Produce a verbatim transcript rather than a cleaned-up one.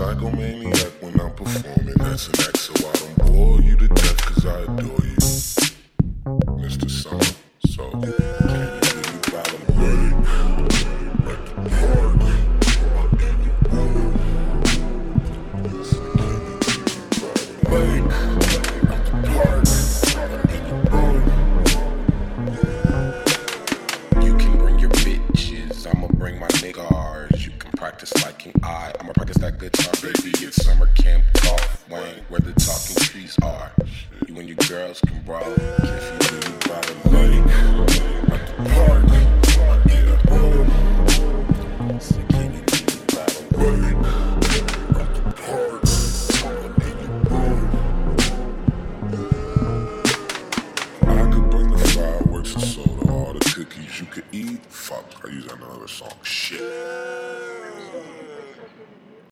psychomaniac when I'm performing. That's an act, so I don't bore you to death, cause I adore you, Mister Summer. So, can you do you by the lake at the park? Or in the pool? Listen, can you do you by the lake at the park? Or in the pool? You can bring your bitches, I'ma bring my niggas. You can practice like an eye, I'ma practice that guitar. Baby, it's summer camp, golf, Wayne, where the talking trees are. You and your girls can brawl, if you do you by the lake at the park, or in the pool. So can you do you by the lake At the park, or in the pool? I could bring the fireworks and soda, all the cookies you could eat. Fuck, I use that in another song. Shit.